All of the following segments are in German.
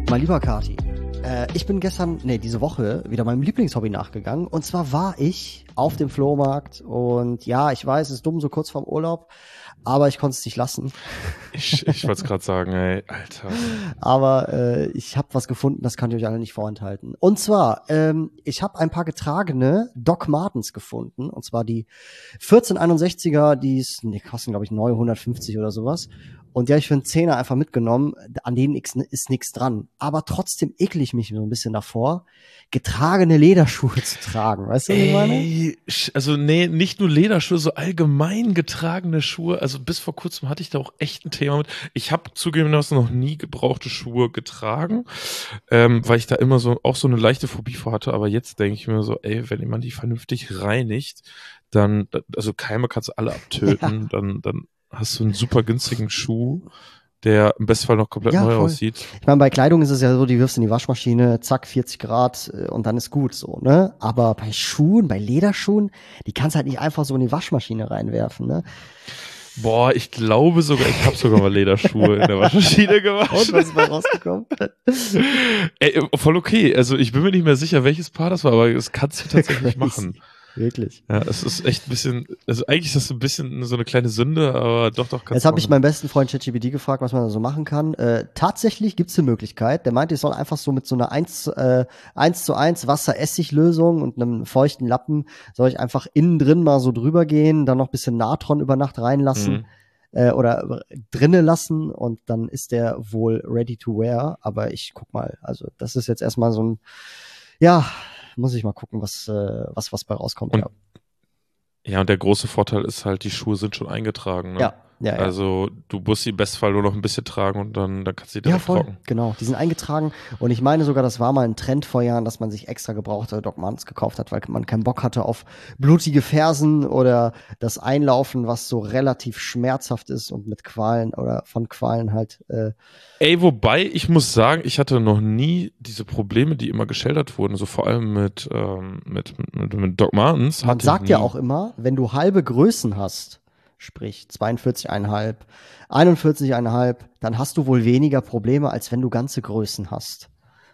Mein lieber Kati, ich bin diese Woche wieder meinem Lieblingshobby nachgegangen. Und zwar war ich auf dem Flohmarkt. Und ja, ich weiß, es ist dumm, so kurz vorm Urlaub, aber ich konnte es nicht lassen. Ich wollte es gerade sagen, ey, Alter. Aber ich habe was gefunden, das kann ich euch alle nicht vorenthalten. Und zwar, ich habe ein paar getragene Doc Martens gefunden. Und zwar die 1461er, die kosten, glaube ich, neu 150 oder sowas. Und die habe ich für einen Zehner einfach mitgenommen. An denen ist nichts dran. Aber trotzdem ekle ich mich so ein bisschen davor, getragene Lederschuhe zu tragen. Weißt du, was ich meine? Ey, also nee, nicht nur Lederschuhe, so allgemein getragene Schuhe. Also bis vor kurzem hatte ich da auch echt ein Thema mit. Ich habe zugegebenermaßen noch nie gebrauchte Schuhe getragen, weil ich da immer auch so eine leichte Phobie vor hatte. Aber jetzt denke ich mir so, ey, wenn jemand die vernünftig reinigt, dann, also Keime kannst du alle abtöten, Ja. dann hast du einen super günstigen Schuh, der im Bestfall noch komplett neu Voll. aussieht. Ich meine, bei Kleidung ist es ja so, die wirfst in die Waschmaschine, zack, 40 Grad und dann ist gut so, ne? Aber bei Schuhen, bei Lederschuhen, die kannst halt nicht einfach so in die Waschmaschine reinwerfen, ne? Boah, ich glaube sogar, ich habe sogar mal Lederschuhe in der Waschmaschine gewaschen. Und was ist bei rausgekommen? Ey, voll okay. Also ich bin mir nicht mehr sicher, welches Paar das war, aber das kannst du tatsächlich machen. Wirklich. Ja, es ist echt ein bisschen, also eigentlich ist das ein bisschen so eine kleine Sünde, aber doch kannst du. Jetzt habe ich meinen besten Freund ChatGPT gefragt, was man da so machen kann. Tatsächlich gibt's eine Möglichkeit. Der meinte, ich soll einfach so mit so einer 1:1 Wasser-Essig-Lösung und einem feuchten Lappen, soll ich einfach innen drin mal so drüber gehen, dann noch ein bisschen Natron über Nacht reinlassen oder drinnen lassen und dann ist der wohl ready to wear. Aber ich guck mal, also das ist jetzt erstmal so ein, ja, muss ich mal gucken, was bei rauskommt. Und, ja, und der große Vorteil ist halt, die Schuhe sind schon eingetragen, ne? Ja. Also du musst sie im Bestfall nur noch ein bisschen tragen und dann kannst du sie direkt trocken. Genau, die sind eingetragen und ich meine sogar, das war mal ein Trend vor Jahren, dass man sich extra gebrauchte Doc Martens gekauft hat, weil man keinen Bock hatte auf blutige Fersen oder das Einlaufen, was so relativ schmerzhaft ist und mit Qualen oder von Qualen halt. Ey, wobei, ich muss sagen, ich hatte noch nie diese Probleme, die immer geschildert wurden, so vor allem mit Doc Martens. Man sagt ja auch immer, wenn du halbe Größen hast, sprich 42,5, 41,5, dann hast du wohl weniger Probleme, als wenn du ganze Größen hast.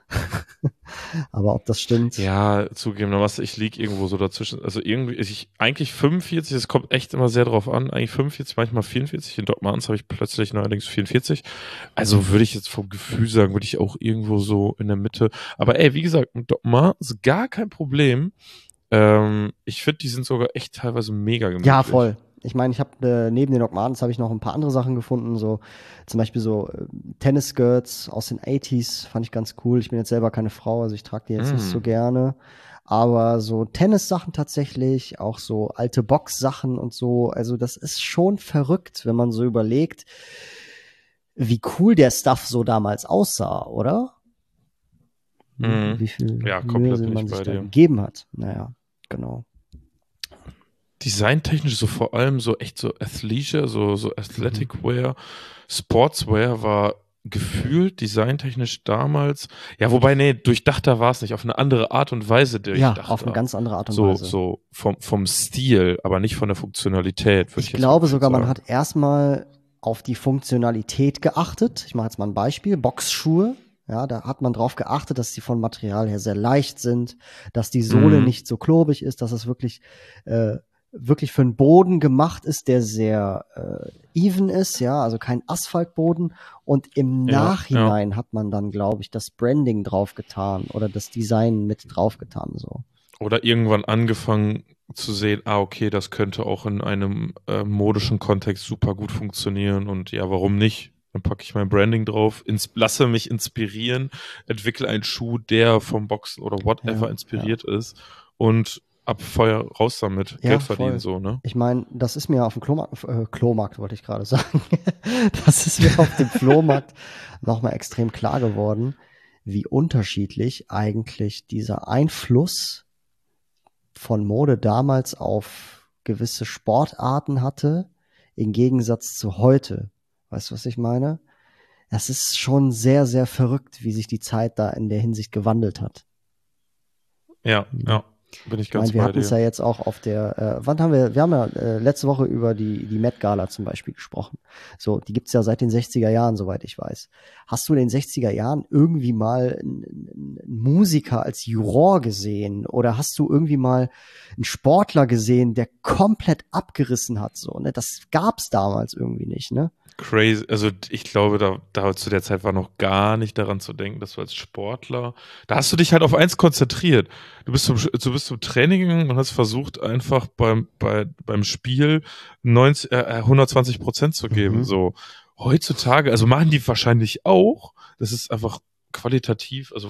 Aber ob das stimmt? Ja, zugegebenermaßen, ich liege irgendwo so dazwischen. Also irgendwie, eigentlich 45, es kommt echt immer sehr drauf an, eigentlich 45, manchmal 44. In Doc Martens habe ich plötzlich neuerdings 44. Also würde ich jetzt vom Gefühl sagen, würde ich auch irgendwo so in der Mitte. Aber ey, wie gesagt, mit Doc Martens gar kein Problem. Ich finde, die sind sogar echt teilweise mega gemütlich. Ja, voll. Ich meine, ich habe neben den Doc Martens habe ich noch ein paar andere Sachen gefunden, so zum Beispiel so Tennis-Skirts aus den 80s, fand ich ganz cool. Ich bin jetzt selber keine Frau, also ich trage die jetzt nicht so gerne. Aber so Tennis-Sachen tatsächlich, auch so alte Box-Sachen und so, also das ist schon verrückt, wenn man so überlegt, wie cool der Stuff so damals aussah, oder? Wie viel Mühe man sich da gegeben hat. Naja, genau. Designtechnisch so vor allem so echt so Athleisure, so Athletic Wear, Sportswear war gefühlt designtechnisch damals, ja, wobei, nee, durchdachter war es nicht, auf eine andere Art und Weise durchdachter. Ja, auf eine ganz andere Art und Weise. So vom Stil, aber nicht von der Funktionalität. Ich glaube sogar, man hat erstmal auf die Funktionalität geachtet. Ich mache jetzt mal ein Beispiel. Boxschuhe. Ja, da hat man drauf geachtet, dass die von Material her sehr leicht sind, dass die Sohle nicht so klobig ist, dass es wirklich für einen Boden gemacht ist, der sehr even ist, ja, also kein Asphaltboden. Und im Nachhinein hat man dann, glaube ich, das Branding draufgetan oder das Design mit draufgetan, so. Oder irgendwann angefangen zu sehen, okay, das könnte auch in einem modischen Kontext super gut funktionieren und ja, warum nicht? Dann packe ich mein Branding drauf, lasse mich inspirieren, entwickle einen Schuh, der vom Boxen oder whatever inspiriert ist und ab Feuer raus damit, Geld verdienen, so, ne? Ich meine, das ist mir auf dem Klomarkt wollte ich gerade sagen, das ist mir auf dem Flohmarkt nochmal extrem klar geworden, wie unterschiedlich eigentlich dieser Einfluss von Mode damals auf gewisse Sportarten hatte, im Gegensatz zu heute. Weißt du, was ich meine? Das ist schon sehr, sehr verrückt, wie sich die Zeit da in der Hinsicht gewandelt hat. Ja. Bin ich Ich meine, ganz wir bei hatten es dir. ja jetzt auch auf der, wann haben wir haben ja letzte Woche über die Met Gala zum Beispiel gesprochen. So, die gibt's ja seit den 60er Jahren, soweit ich weiß. Hast du in den 60er Jahren irgendwie mal einen Musiker als Juror gesehen? Oder hast du irgendwie mal einen Sportler gesehen, der komplett abgerissen hat? So, ne? Das gab's damals irgendwie nicht, ne? Crazy, also ich glaube, da zu der Zeit war noch gar nicht daran zu denken, dass du als Sportler, da hast du dich halt auf eins konzentriert. Du bist zum Training gegangen und hast versucht, einfach beim Spiel 120% zu geben. Mhm. So, heutzutage, also machen die wahrscheinlich auch, das ist einfach qualitativ, also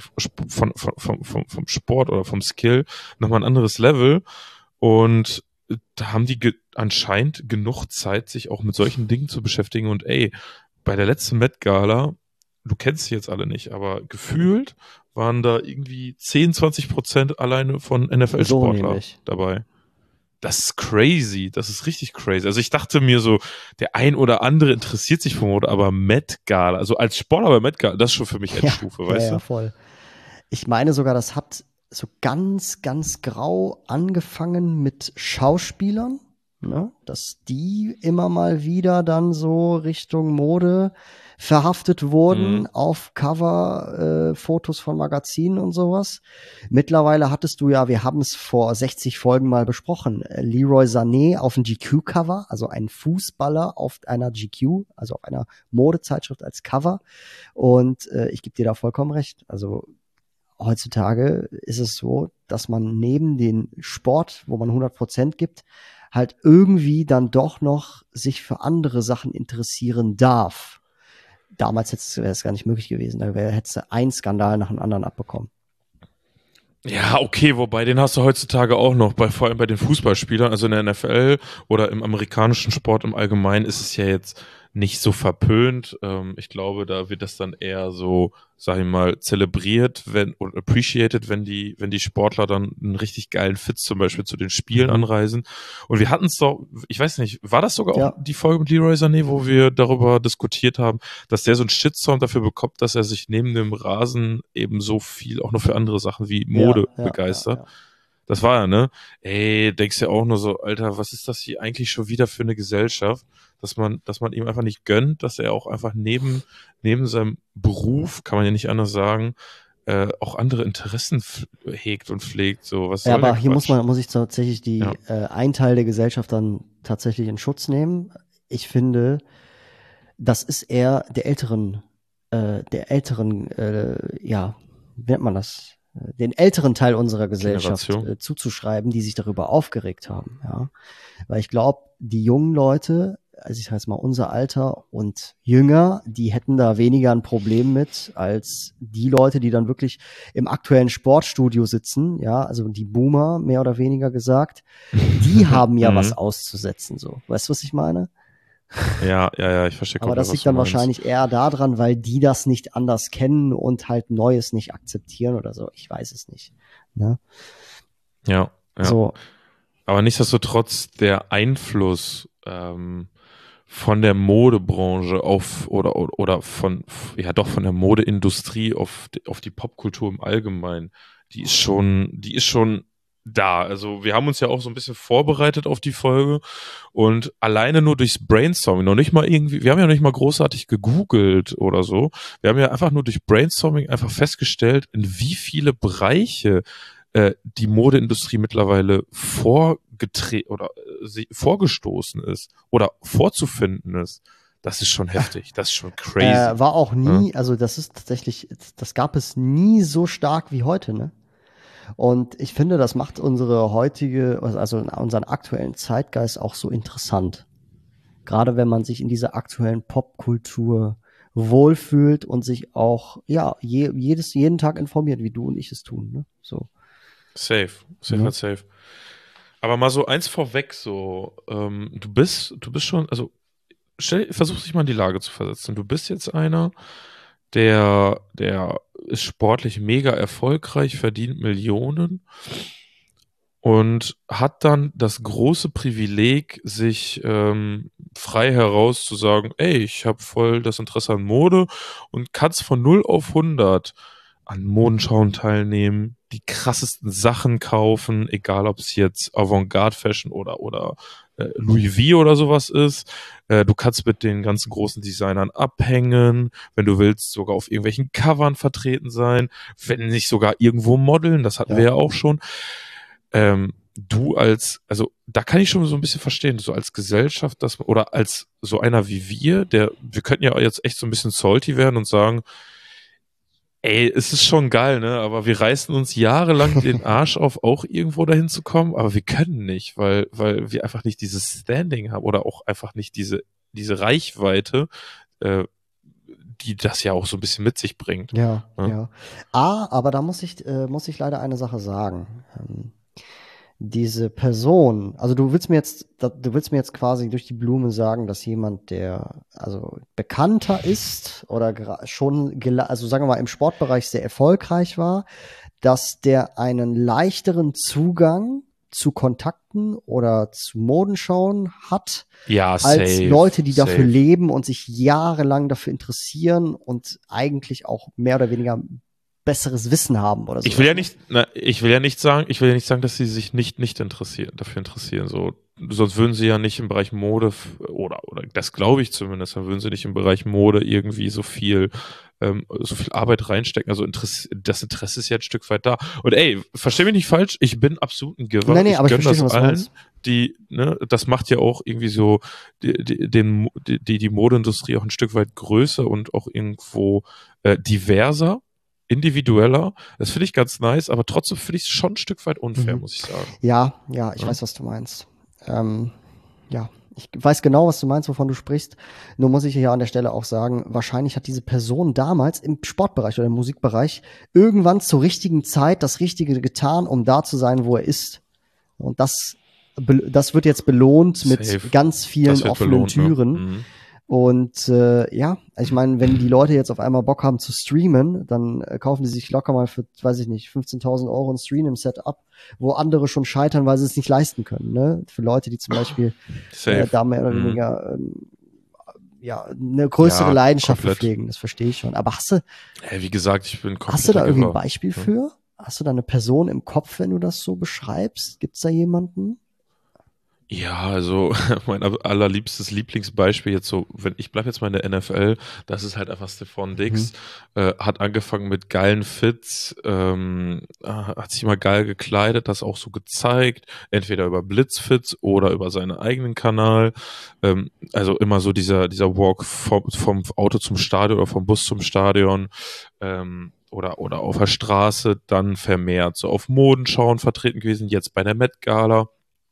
vom Sport oder vom Skill nochmal ein anderes Level. Und da haben die anscheinend genug Zeit, sich auch mit solchen Dingen zu beschäftigen. Und ey, bei der letzten Met Gala, du kennst sie jetzt alle nicht, aber gefühlt waren da irgendwie 10-20% alleine von So NFL-Sportler nämlich. dabei. Das ist crazy, das ist richtig crazy. Also ich dachte mir so, der ein oder andere interessiert sich für Mode, aber Met Gala, also als Sportler bei Met Gala, das ist schon für mich Ja, Endstufe, ja, weißt ja, du? voll. Ich meine sogar, das hat so ganz, ganz grau angefangen mit Schauspielern, ne? Dass die immer mal wieder dann so Richtung Mode verhaftet wurden Mhm. auf Cover, Fotos von Magazinen und sowas. Mittlerweile hattest du ja, wir haben es vor 60 Folgen mal besprochen, Leroy Sané auf dem GQ-Cover, also ein Fußballer auf einer GQ, also auf einer Modezeitschrift als Cover. Und ich gebe dir da vollkommen recht. Also heutzutage ist es so, dass man neben den Sport, wo man 100% gibt, halt irgendwie dann doch noch sich für andere Sachen interessieren darf. Damals wäre es gar nicht möglich gewesen. Da hättest du einen Skandal nach dem anderen abbekommen. Ja, okay, wobei den hast du heutzutage auch noch, vor allem bei den Fußballspielern, also in der NFL oder im amerikanischen Sport im Allgemeinen ist es ja jetzt nicht so verpönt. Ich glaube, da wird das dann eher so, sag ich mal, zelebriert und appreciated, wenn die Sportler dann einen richtig geilen Fit zum Beispiel zu den Spielen Mhm. anreisen. Und wir hatten es doch, ich weiß nicht, war das sogar auch Ja. die Folge mit Leroy Sané, wo wir darüber diskutiert haben, dass der so einen Shitstorm dafür bekommt, dass er sich neben dem Rasen eben so viel auch noch für andere Sachen wie Ja, Mode ja, ja, begeistert. ja. Das war ja, ne? Ey, denkst ja auch nur so, Alter, was ist das hier eigentlich schon wieder für eine Gesellschaft, dass man ihm einfach nicht gönnt, dass er auch einfach neben seinem Beruf, kann man ja nicht anders sagen, auch andere Interessen hegt und pflegt. So, was Ja, soll der aber hier Quatsch? muss ich tatsächlich Ja. einen Teil der Gesellschaft dann tatsächlich in Schutz nehmen. Ich finde, das ist eher ja, wie nennt man das? Den älteren Teil unserer Gesellschaft Generation. zuzuschreiben, die sich darüber aufgeregt haben. Ja, weil ich glaube, die jungen Leute, also ich sage jetzt mal unser Alter und jünger, die hätten da weniger ein Problem mit als die Leute, die dann wirklich im aktuellen Sportstudio sitzen. Ja, also die Boomer mehr oder weniger gesagt, die haben ja was Mhm. auszusetzen. So, weißt du, was ich meine? Ja, ich verstehe Aber komplett, das was liegt du dann meinst. wahrscheinlich eher daran, weil die das nicht anders kennen und halt Neues nicht akzeptieren oder so. Ich weiß es nicht. Ne? Ja. So, Aber nichtsdestotrotz der Einfluss von der Modebranche oder von der Modeindustrie auf die Popkultur im Allgemeinen, die ist schon da. Also wir haben uns ja auch so ein bisschen vorbereitet auf die Folge und alleine nur durchs Brainstorming, noch nicht mal irgendwie, wir haben ja noch nicht mal großartig gegoogelt oder so. Wir haben ja einfach nur durch Brainstorming einfach festgestellt, in wie viele Bereiche die Modeindustrie mittlerweile vorgestoßen ist oder vorzufinden ist. Das ist schon heftig, das ist schon crazy. war auch Ja, nie, also das ist tatsächlich, das gab es nie so stark wie heute, ne? Und ich finde, das macht unsere heutige, also unseren aktuellen Zeitgeist auch so interessant. Gerade wenn man sich in dieser aktuellen Popkultur wohlfühlt und sich auch, ja, jeden Tag informiert, wie du und ich es tun, ne? So, safe ne? halt safe. Aber mal so eins vorweg, so, du bist schon, also versuch dich mal in die Lage zu versetzen. Du bist jetzt einer, der ist sportlich mega erfolgreich, verdient Millionen und hat dann das große Privileg, sich frei heraus zu sagen, ey, ich habe voll das Interesse an Mode und kannst von 0 auf 100 an Modenschauen teilnehmen, die krassesten Sachen kaufen, egal ob es jetzt Avantgarde Fashion oder Louis V oder sowas ist. Du kannst mit den ganzen großen Designern abhängen, wenn du willst, sogar auf irgendwelchen Covern vertreten sein, wenn nicht sogar irgendwo modeln, das hatten wir ja auch schon. Also da kann ich schon so ein bisschen verstehen, so als Gesellschaft, oder als so einer wie wir könnten ja jetzt echt so ein bisschen salty werden und sagen, ey, es ist schon geil, ne, aber wir reißen uns jahrelang den Arsch auf, auch irgendwo dahin zu kommen, aber wir können nicht, weil wir einfach nicht dieses Standing haben oder auch einfach nicht diese Reichweite, die das ja auch so ein bisschen mit sich bringt. Ja, ja. Aber da muss ich leider eine Sache sagen. Diese Person, also du willst mir jetzt quasi durch die Blume sagen, dass jemand, der also bekannter ist oder also sagen wir mal im Sportbereich sehr erfolgreich war, dass der einen leichteren Zugang zu Kontakten oder zu Modenschauen hat, als safe, Leute, die dafür leben und sich jahrelang dafür interessieren und eigentlich auch mehr oder weniger besseres Wissen haben oder so. Ich will ja nicht sagen, dass sie sich nicht dafür interessieren, so. Sonst würden sie ja nicht im Bereich Mode, oder das glaube ich zumindest, dann würden sie nicht im Bereich Mode irgendwie so viel Arbeit reinstecken. Also das Interesse ist ja ein Stück weit da. Und ey, versteh mich nicht falsch, ich bin absolut ein Giver. Nee, aber ich verstehe schon, was allen, das macht ja auch irgendwie so die Modeindustrie auch ein Stück weit größer und auch irgendwo diverser, individueller. Das finde ich ganz nice, aber trotzdem finde ich es schon ein Stück weit unfair, muss ich sagen. Ja, ich weiß, was du meinst. Ja, ich weiß genau, was du meinst, wovon du sprichst. Nur muss ich hier an der Stelle auch sagen, wahrscheinlich hat diese Person damals im Sportbereich oder im Musikbereich irgendwann zur richtigen Zeit das Richtige getan, um da zu sein, wo er ist. Und das wird jetzt belohnt mit ganz vielen offenen Türen. Ne? Mhm. Und ich meine, wenn die Leute jetzt auf einmal Bock haben zu streamen, dann kaufen die sich locker mal für, weiß ich nicht, 15.000 Euro ein Stream im Setup, wo andere schon scheitern, weil sie es nicht leisten können. Ne? Für Leute, die zum Beispiel da mehr oder weniger eine größere Leidenschaft pflegen, das verstehe ich schon. Aber wie gesagt, ich bin komplett. Hast du da irgendwie ein Beispiel für? Hast du da eine Person im Kopf, wenn du das so beschreibst? Gibt's da jemanden? Ja, also mein allerliebstes Lieblingsbeispiel jetzt so, ich bleibe jetzt mal in der NFL, das ist halt einfach Stefon Diggs, hat angefangen mit geilen Fits, hat sich immer geil gekleidet, das auch so gezeigt, entweder über Blitzfits oder über seinen eigenen Kanal, also immer so dieser Walk vom Auto zum Stadion oder vom Bus zum Stadion, oder auf der Straße, dann vermehrt so auf Modenschauen vertreten gewesen, jetzt bei der Met Gala.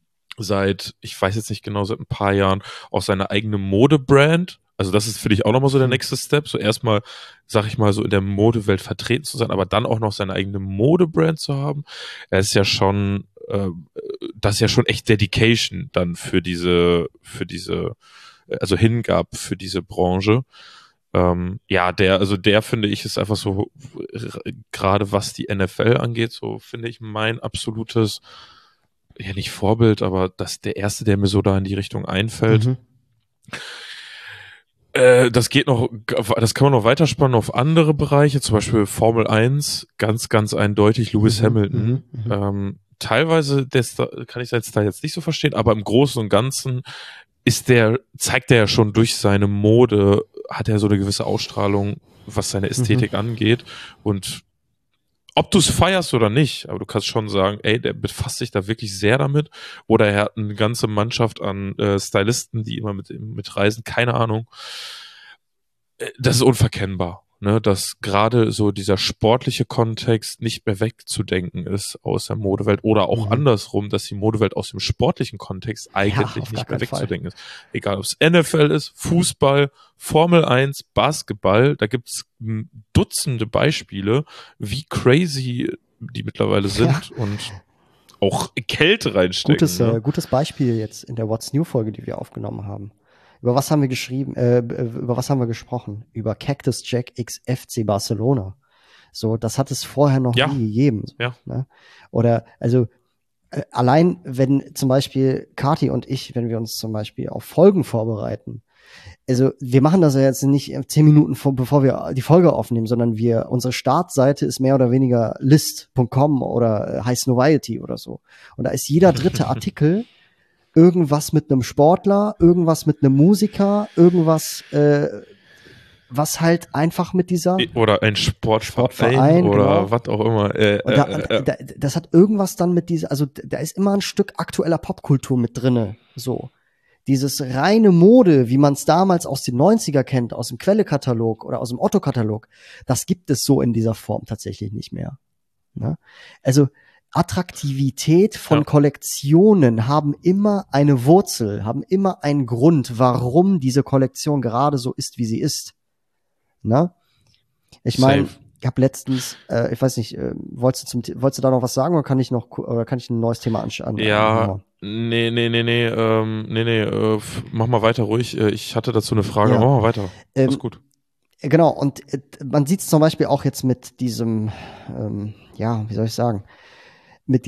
Ich weiß jetzt nicht genau, seit ein paar Jahren auch seine eigene Modebrand. Also das ist für dich auch nochmal so der nächste Step. So erstmal, sag ich mal, so in der Modewelt vertreten zu sein, aber dann auch noch seine eigene Modebrand zu haben. Das ist ja schon echt Dedication dann für diese, also Hingabe für diese Branche. Der finde ich ist einfach so, gerade was die NFL angeht, so finde ich mein absolutes, ja nicht Vorbild, aber der erste, der mir so da in die Richtung einfällt. Das kann man noch weiterspannen auf andere Bereiche, zum Beispiel Formel 1, ganz, ganz eindeutig Lewis Hamilton. Teilweise kann ich seinen Style jetzt nicht so verstehen, aber im Großen und Ganzen zeigt er ja schon durch seine Mode, hat er so eine gewisse Ausstrahlung, was seine Ästhetik angeht, und ob du es feierst oder nicht, aber du kannst schon sagen, ey, der befasst sich da wirklich sehr damit, oder er hat eine ganze Mannschaft an Stylisten, die immer mit reisen, keine Ahnung. Das ist unverkennbar, ne, dass gerade so dieser sportliche Kontext nicht mehr wegzudenken ist aus der Modewelt, oder auch andersrum, dass die Modewelt aus dem sportlichen Kontext eigentlich nicht mehr wegzudenken ist. Egal, ob es NFL ist, Fußball, Formel 1, Basketball, da gibt's Dutzende Beispiele, wie crazy die mittlerweile sind und auch Kälte reinstecken. Gutes Beispiel jetzt in der What's New Folge, die wir aufgenommen haben. Über was haben wir gesprochen? Über Cactus Jack X FC Barcelona. So, das hat es vorher noch nie gegeben. Ja. Ne? Oder, also, allein, wenn zum Beispiel Kati und ich, wenn wir uns zum Beispiel auf Folgen vorbereiten, also wir machen das ja jetzt nicht 10 Minuten bevor wir die Folge aufnehmen, sondern unsere Startseite ist mehr oder weniger list.com oder High Snoviety oder so. Und da ist jeder dritte Artikel irgendwas mit einem Sportler, irgendwas mit einem Musiker, irgendwas, was halt einfach mit dieser oder ein Sportverein oder genau. was auch immer. Das hat irgendwas dann mit dieser, also da ist immer ein Stück aktueller Popkultur mit drinne, so. Dieses reine Mode, wie man es damals aus den 90er kennt, aus dem Quelle-Katalog oder aus dem Otto-Katalog, das gibt es so in dieser Form tatsächlich nicht mehr. Ne? Also Attraktivität von Kollektionen haben immer eine Wurzel, haben immer einen Grund, warum diese Kollektion gerade so ist, wie sie ist. Ne? Ich meine, ich habe letztens, ich weiß nicht, wolltest du da noch was sagen oder kann ich ein neues Thema anschauen? Ja, nee, mach mal weiter ruhig. Ich hatte dazu eine Frage. Mach mal weiter. Ist gut. Genau, und man sieht es zum Beispiel auch jetzt mit diesem, wie soll ich sagen, mit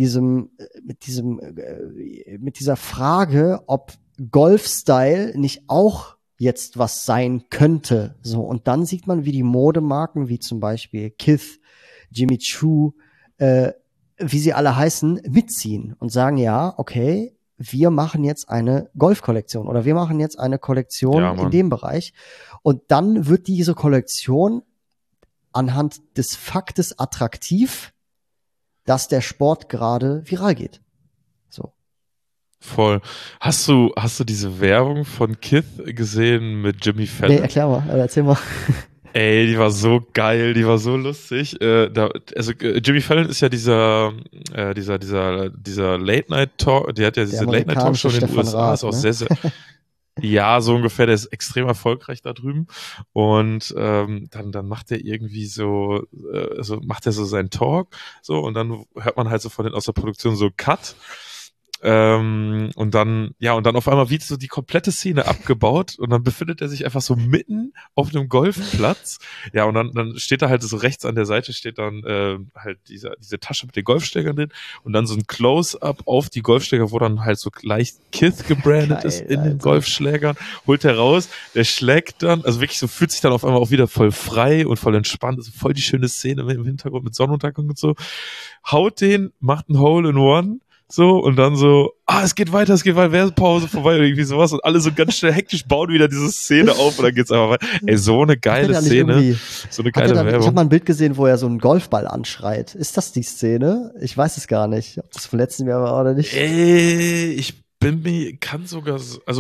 dieser Frage, ob Golf-Style nicht auch jetzt was sein könnte. So, und dann sieht man, wie die Modemarken, wie zum Beispiel Kith, Jimmy Choo, wie sie alle heißen, mitziehen und sagen, ja, okay, wir machen jetzt eine Golf-Kollektion oder wir machen jetzt eine Kollektion in dem Bereich. Und dann wird diese Kollektion anhand des Faktes attraktiv, dass der Sport gerade viral geht. So. Voll. Hast du diese Werbung von Kith gesehen mit Jimmy Fallon? Nee, erzähl mal. Ey, die war so geil, die war so lustig. Jimmy Fallon ist ja dieser Late-Night-Talk, der hat ja diese Late-Night-Talk-Show in den USA, ist auch sehr, sehr, ja, so ungefähr, der ist extrem erfolgreich da drüben. Und dann macht er irgendwie macht er so seinen Talk, so, und dann hört man halt so aus der Produktion so Cut. Und dann auf einmal wird so die komplette Szene abgebaut und dann befindet er sich einfach so mitten auf einem Golfplatz. Ja, und dann steht da halt so rechts an der Seite steht dann halt diese Tasche mit den Golfschlägern drin und dann so ein Close-Up auf die Golfschläger, wo dann halt so leicht Kith gebrandet Geil, ist in den Golfschlägern, holt er raus, der schlägt dann, also wirklich so fühlt sich dann auf einmal auch wieder voll frei und voll entspannt, also voll die schöne Szene im Hintergrund mit Sonnenuntergang und so, haut den, macht ein Hole-in-One, so, und dann so, es geht weiter, Werbepause vorbei oder irgendwie sowas und alle so ganz schnell hektisch bauen wieder diese Szene auf und dann geht's einfach weiter. Ey, so eine geile Szene, so eine geile Werbung. Ich habe mal ein Bild gesehen, wo er so einen Golfball anschreit. Ist das die Szene? Ich weiß es gar nicht, ob das vom letzten Jahr war oder nicht. Ey, kann sogar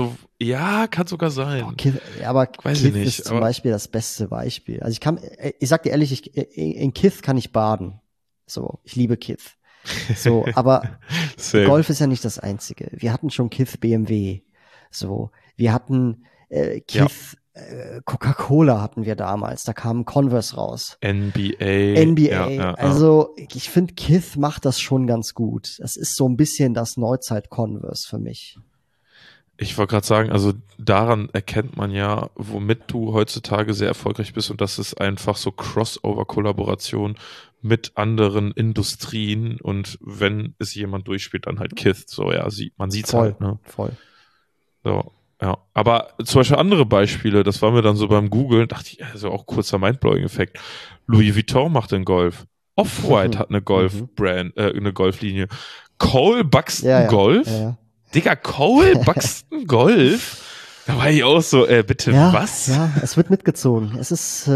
sein. Okay, aber weiß Kith ich nicht, ist zum Beispiel das beste Beispiel. Also ich sag dir ehrlich, in Kith kann ich baden. So, ich liebe Kith. So, aber Golf ist ja nicht das Einzige. Wir hatten schon Kith BMW. So, wir hatten Kith Coca-Cola hatten wir damals. Da kam Converse raus. NBA. Ja. Also ich finde, Kith macht das schon ganz gut. Das ist so ein bisschen das Neuzeit-Converse für mich. Ich wollte gerade sagen, also daran erkennt man ja, womit du heutzutage sehr erfolgreich bist und das ist einfach so Crossover-Kollaboration mit anderen Industrien und wenn es jemand durchspielt, dann halt Kith, so, ja, man sieht's halt, ne? Voll. So, ja. Aber zum Beispiel andere Beispiele, das war mir dann so beim Googlen, dachte ich, also auch kurzer Mindblowing-Effekt. Louis Vuitton macht den Golf. Off-White hat eine Golf-Brand, eine Golflinie. Cole Buxton Golf? Ja. Digga, Cole Buxton Golf? Da war ich auch so, bitte was? Ja, es wird mitgezogen. Es ist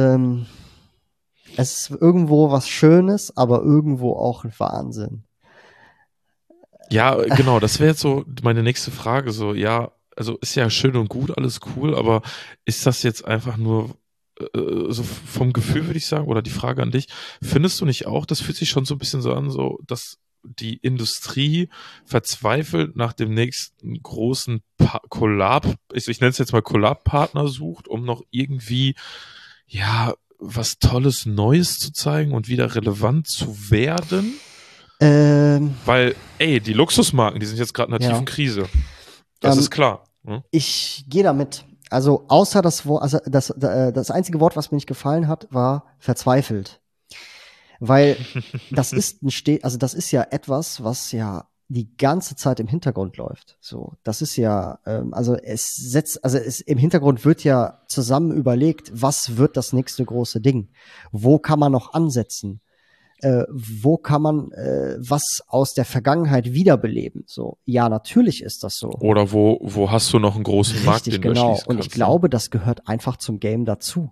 irgendwo was Schönes, aber irgendwo auch ein Wahnsinn. Ja, genau, das wäre jetzt so meine nächste Frage. So, ja, also ist ja schön und gut, alles cool, aber ist das jetzt einfach nur so vom Gefühl, würde ich sagen, oder die Frage an dich, findest du nicht auch, das fühlt sich schon so ein bisschen so an, so, dass die Industrie verzweifelt nach dem nächsten großen Collab, ich nenne es jetzt mal Collab-Partner sucht, um noch irgendwie, ja, was Tolles Neues zu zeigen und wieder relevant zu werden? Weil, die Luxusmarken, die sind jetzt gerade in einer tiefen Krise. Das ist klar. Ne? Ich gehe damit. Also außer das Wort, also das einzige Wort, was mir nicht gefallen hat, war verzweifelt. Weil das ist das ist ja etwas, was ja die ganze Zeit im Hintergrund läuft. So, das ist ja, im Hintergrund wird ja zusammen überlegt, was wird das nächste große Ding? Wo kann man noch ansetzen? Wo kann man was aus der Vergangenheit wiederbeleben? So, ja, natürlich ist das so. Oder wo hast du noch einen großen Markt, den du genau. erschließen kannst? Und ich glaube, das gehört einfach zum Game dazu.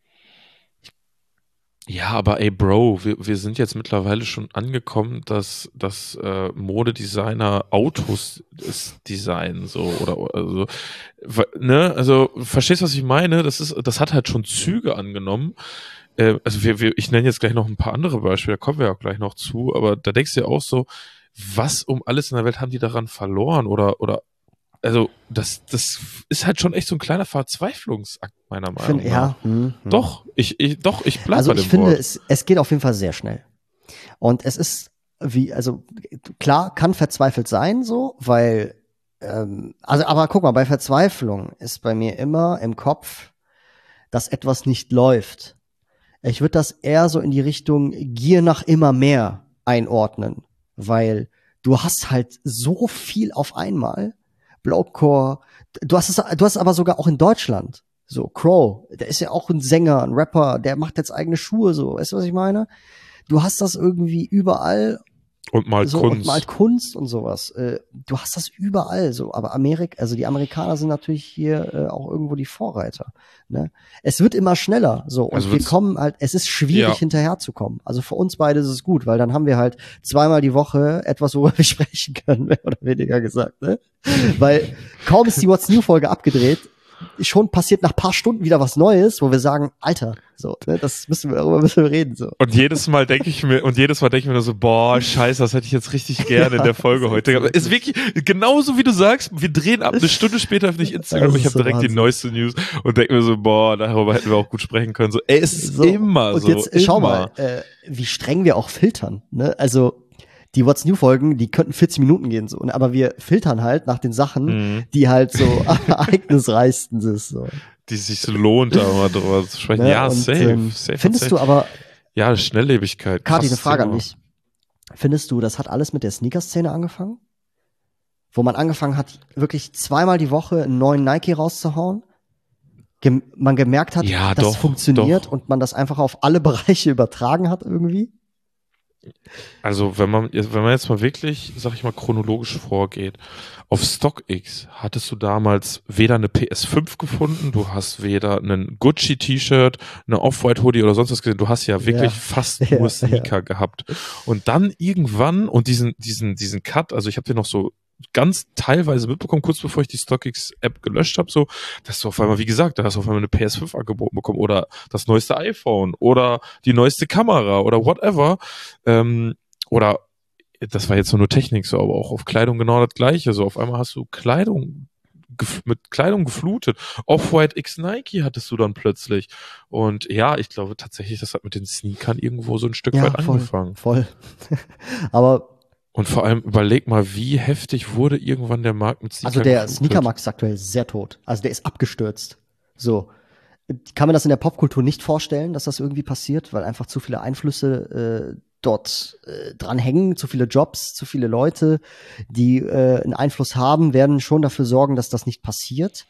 Ja, aber ey, Bro, wir sind jetzt mittlerweile schon angekommen, dass Modedesigner Autos designen, so, oder also, ne, also, verstehst du, was ich meine? Das hat halt schon Züge angenommen. Also ich nenne jetzt gleich noch ein paar andere Beispiele, da kommen wir auch gleich noch zu, aber da denkst du ja auch so, was um alles in der Welt haben die daran verloren oder also das ist halt schon echt so ein kleiner Verzweiflungsakt meiner Meinung nach. Ja. Doch, ich bleib also bei dem ich finde, Wort. es geht auf jeden Fall sehr schnell. Und es ist klar, kann verzweifelt sein, so, weil, aber guck mal, bei Verzweiflung ist bei mir immer im Kopf, dass etwas nicht läuft. Ich würde das eher so in die Richtung Gier nach immer mehr einordnen, weil du hast halt so viel auf einmal. Blowcore, du hast es aber sogar auch in Deutschland. So, Crow, der ist ja auch ein Sänger, ein Rapper, der macht jetzt eigene Schuhe, so, weißt du, was ich meine? Du hast das irgendwie überall. Und malt so, Kunst. Und malt Kunst und sowas. Du hast das überall so. Aber die Amerikaner sind natürlich hier auch irgendwo die Vorreiter. Ne? Es wird immer schneller. So. Und Also wir kommen halt, es ist schwierig, hinterherzukommen. Also für uns beide ist es gut, weil dann haben wir halt zweimal die Woche etwas, worüber wir sprechen können, mehr oder weniger gesagt. Ne? Weil kaum ist die What's New Folge abgedreht, schon passiert nach paar Stunden wieder was Neues, wo wir sagen, Alter, so, ne, darüber müssen wir reden, so. Und jedes Mal denke ich mir nur so, boah, scheiße, das hätte ich jetzt richtig gerne in der Folge heute. Aber ist wirklich, genauso wie du sagst, wir drehen ab eine Stunde später auf nicht Instagram, ich habe direkt Wahnsinn. Die neueste News und denke mir so, boah, darüber hätten wir auch gut sprechen können. So, es ist immer so. Und jetzt schau mal, wie streng wir auch filtern, ne? Also, die What's New Folgen, die könnten 40 Minuten gehen, so. Aber wir filtern halt nach den Sachen, die halt so ereignisreichsten sind, so. Die sich so lohnt, da mal drüber zu sprechen. Ja, und, safe. Findest du aber. Ja, Schnelllebigkeit. Kati, eine Frage an dich. Findest du, das hat alles mit der Sneaker-Szene angefangen? Wo man angefangen hat, wirklich zweimal die Woche einen neuen Nike rauszuhauen? Man gemerkt hat, dass es funktioniert und man das einfach auf alle Bereiche übertragen hat irgendwie? Also, wenn man jetzt mal wirklich, sag ich mal, chronologisch vorgeht, auf StockX hattest du damals weder eine PS5 gefunden, du hast weder einen Gucci-T-Shirt, eine Off-White-Hoodie oder sonst was gesehen, du hast ja wirklich fast nur Sneaker gehabt. Und dann irgendwann, und diesen Cut, also ich habe den noch so ganz teilweise mitbekommen, kurz bevor ich die StockX-App gelöscht habe, so, dass du auf einmal, wie gesagt, da hast du auf einmal eine PS5 angeboten bekommen oder das neueste iPhone oder die neueste Kamera oder whatever. Oder das war jetzt nur Technik, so, aber auch auf Kleidung genau das Gleiche. So, auf einmal hast du mit Kleidung geflutet. Off-White X Nike hattest du dann plötzlich. Und ja, ich glaube tatsächlich, das hat mit den Sneakern irgendwo so ein Stück weit angefangen. Voll. Aber und vor allem überleg mal, wie heftig wurde irgendwann der Markt mit Sneakern. Also der Sneakermarkt ist aktuell sehr tot. Also der ist abgestürzt. So. Ich kann mir das in der Popkultur nicht vorstellen, dass das irgendwie passiert, weil einfach zu viele Einflüsse dort dran hängen, zu viele Jobs, zu viele Leute, die einen Einfluss haben, werden schon dafür sorgen, dass das nicht passiert.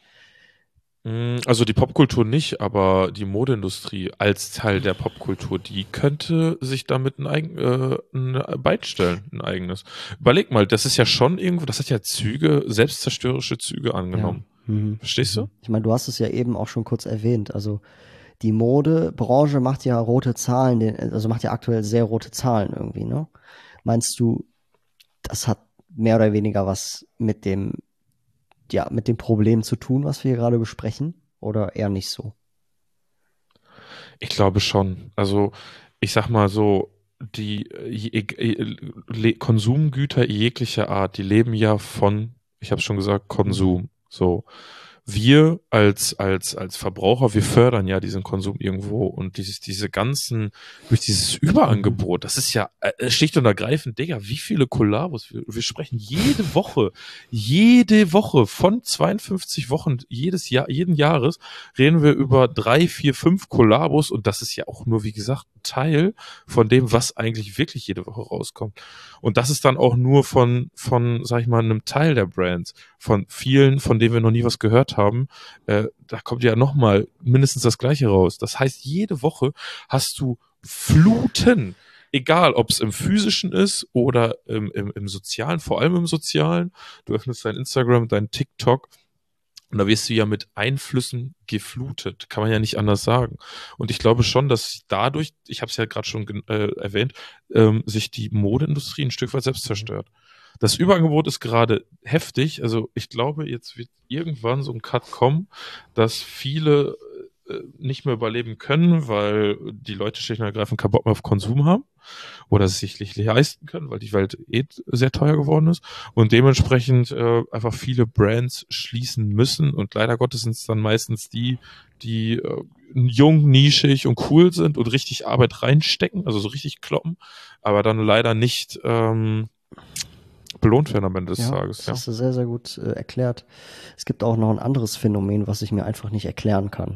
Also die Popkultur nicht, aber die Modeindustrie als Teil der Popkultur, die könnte sich damit ein Bein stellen, ein eigenes. Überleg mal, das ist ja schon irgendwo, das hat ja selbstzerstörerische Züge angenommen. Ja. Verstehst du? Ich meine, du hast es ja eben auch schon kurz erwähnt, also die Modebranche macht ja rote Zahlen, also macht ja aktuell sehr rote Zahlen irgendwie, ne? Meinst du, das hat mehr oder weniger was mit dem Problem zu tun, was wir hier gerade besprechen? Oder eher nicht so? Ich glaube schon. Also, ich sag mal so, die Konsumgüter jeglicher Art, die leben ja von, ich habe schon gesagt, Konsum. So. wir als Verbraucher, wir fördern ja diesen Konsum irgendwo und durch dieses Überangebot, das ist ja schlicht und ergreifend, Digga, wie viele Kollabos, wir sprechen jede Woche von 52 Wochen jeden Jahres reden wir über 3, 4, 5 Kollabos und das ist ja auch nur, wie gesagt, ein Teil von dem, was eigentlich wirklich jede Woche rauskommt. Und das ist dann auch nur von, sag ich mal, einem Teil der Brands, von vielen, von denen wir noch nie was gehört haben, da kommt ja nochmal mindestens das Gleiche raus. Das heißt, jede Woche hast du Fluten, egal ob es im Physischen ist oder im Sozialen, vor allem im Sozialen. Du öffnest dein Instagram, dein TikTok und da wirst du ja mit Einflüssen geflutet, kann man ja nicht anders sagen. Und ich glaube schon, dass dadurch, ich habe es ja gerade schon erwähnt, sich die Modeindustrie ein Stück weit selbst zerstört. Das Überangebot ist gerade heftig. Also ich glaube, jetzt wird irgendwann so ein Cut kommen, dass viele nicht mehr überleben können, weil die Leute schlicht und ergreifend keinen Bock mehr auf Konsum haben oder es sich nicht leisten können, weil die Welt sehr teuer geworden ist und dementsprechend einfach viele Brands schließen müssen und leider Gottes sind es dann meistens die jung, nischig und cool sind und richtig Arbeit reinstecken, also so richtig kloppen, aber dann leider nicht belohnt werden am Ende des Tages. Das hast du sehr, sehr gut erklärt. Es gibt auch noch ein anderes Phänomen, was ich mir einfach nicht erklären kann.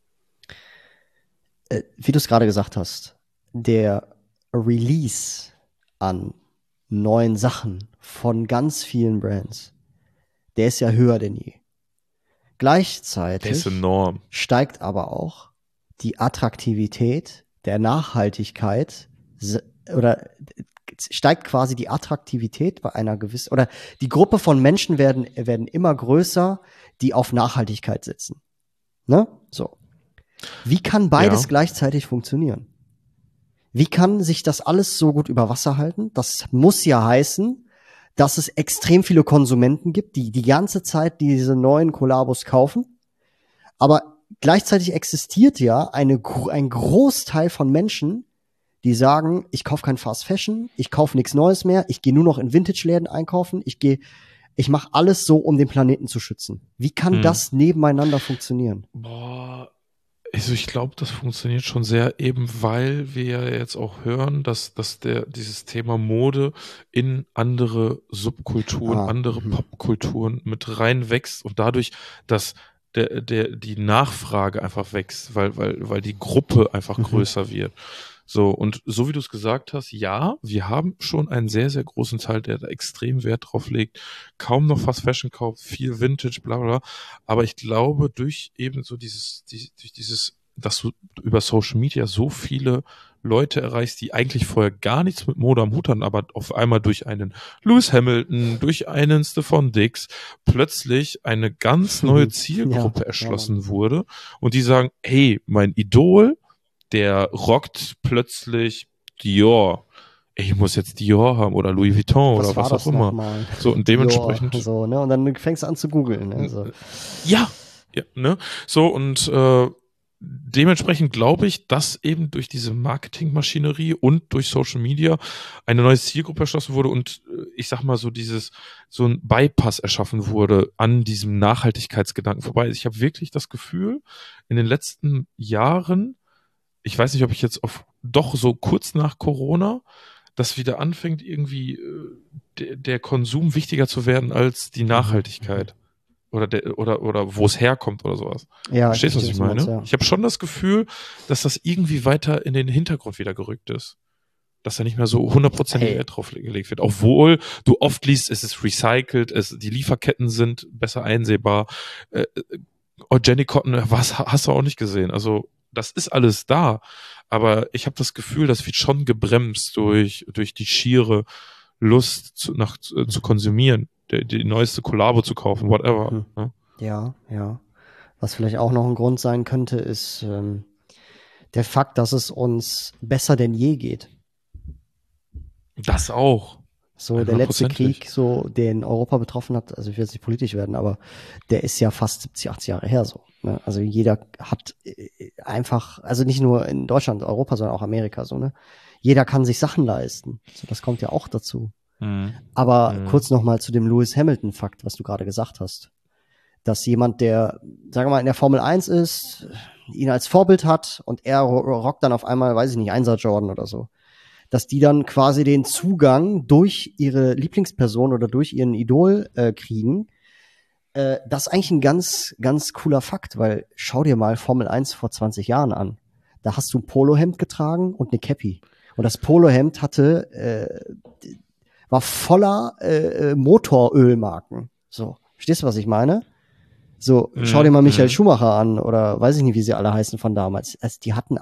Wie du es gerade gesagt hast, der Release an neuen Sachen von ganz vielen Brands, der ist ja höher denn je. Gleichzeitig steigt aber auch die Attraktivität der Nachhaltigkeit oder steigt quasi die Attraktivität bei einer gewissen, oder die Gruppe von Menschen werden immer größer, die auf Nachhaltigkeit setzen. Ne? So. Wie kann beides gleichzeitig funktionieren? Wie kann sich das alles so gut über Wasser halten? Das muss ja heißen, dass es extrem viele Konsumenten gibt, die die ganze Zeit diese neuen Kollabos kaufen. Aber gleichzeitig existiert ja ein Großteil von Menschen, die sagen, ich kaufe kein Fast Fashion, ich kaufe nichts Neues mehr, ich gehe nur noch in Vintage-Läden einkaufen, ich mache alles so, um den Planeten zu schützen. Wie kann das nebeneinander funktionieren? Boah, also ich glaube, das funktioniert schon sehr, eben weil wir jetzt auch hören, dass dieses Thema Mode in andere Subkulturen, andere Popkulturen mit reinwächst und dadurch, dass die Nachfrage einfach wächst, weil die Gruppe einfach größer wird. So, und so wie du es gesagt hast, ja, wir haben schon einen sehr, sehr großen Teil, der da extrem Wert drauf legt, kaum noch Fast Fashion kauft, viel Vintage, bla bla, aber ich glaube, durch eben so dass du über Social Media so viele Leute erreichst, die eigentlich vorher gar nichts mit Mode am Hut hatten, aber auf einmal durch einen Lewis Hamilton, durch einen Stefan Dix plötzlich eine ganz neue Zielgruppe erschlossen wurde und die sagen, hey, mein Idol, der rockt plötzlich Dior. Ich muss jetzt Dior haben oder Louis Vuitton oder was auch immer. So, und dementsprechend. Dior, so, ne? Und dann fängst du an zu googeln. Ne? So. Ja, ne? So, und dementsprechend glaube ich, dass eben durch diese Marketingmaschinerie und durch Social Media eine neue Zielgruppe erschlossen wurde und ich sag mal so ein Bypass erschaffen wurde an diesem Nachhaltigkeitsgedanken vorbei. Ich habe wirklich das Gefühl, in den letzten Jahren, ich weiß nicht, ob ich jetzt doch so kurz nach Corona, dass wieder anfängt, irgendwie der Konsum wichtiger zu werden als die Nachhaltigkeit. Oder wo es herkommt oder sowas. Ja, verstehst du, was ich meine? Ja. Ich habe schon das Gefühl, dass das irgendwie weiter in den Hintergrund wieder gerückt ist. Dass da nicht mehr so 100% Wert drauf gelegt wird. Obwohl du oft liest, es ist recycelt, die Lieferketten sind besser einsehbar. Organic Cotton, was hast du auch nicht gesehen? Also das ist alles da, aber ich habe das Gefühl, das wird schon gebremst durch die schiere Lust zu konsumieren, die neueste Kollabo zu kaufen, whatever. Ja. Was vielleicht auch noch ein Grund sein könnte, ist der Fakt, dass es uns besser denn je geht. Das auch. So, der letzte Krieg, so, den Europa betroffen hat, also ich will jetzt nicht politisch werden, aber der ist ja fast 70, 80 Jahre her so. Ne? Also jeder hat einfach, also nicht nur in Deutschland, Europa, sondern auch Amerika so, ne? Jeder kann sich Sachen leisten. So, das kommt ja auch dazu. Aber kurz nochmal zu dem Lewis Hamilton-Fakt, was du gerade gesagt hast. Dass jemand, der, sagen wir mal, in der Formel 1 ist, ihn als Vorbild hat und er rockt dann auf einmal, weiß ich nicht, 1er Jordan oder so. Dass die dann quasi den Zugang durch ihre Lieblingsperson oder durch ihren Idol kriegen. Das ist eigentlich ein ganz, ganz cooler Fakt, weil schau dir mal Formel 1 vor 20 Jahren an. Da hast du ein Polohemd getragen und eine Cappy. Und das Polohemd war voller Motorölmarken. So, verstehst du, was ich meine? So, schau dir mal Michael Schumacher an oder weiß ich nicht, wie sie alle heißen von damals. Also die hatten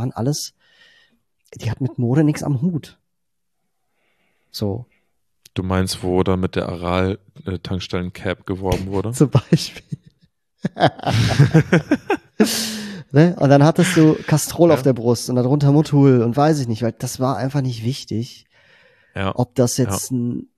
mit Mode nichts am Hut. So. Du meinst, wo dann mit der Aral-Tankstellen-Cap geworben wurde? Zum Beispiel. Ne? Und dann hattest du Castrol auf der Brust und darunter Motul und weiß ich nicht, weil das war einfach nicht wichtig. Ja. Ob das jetzt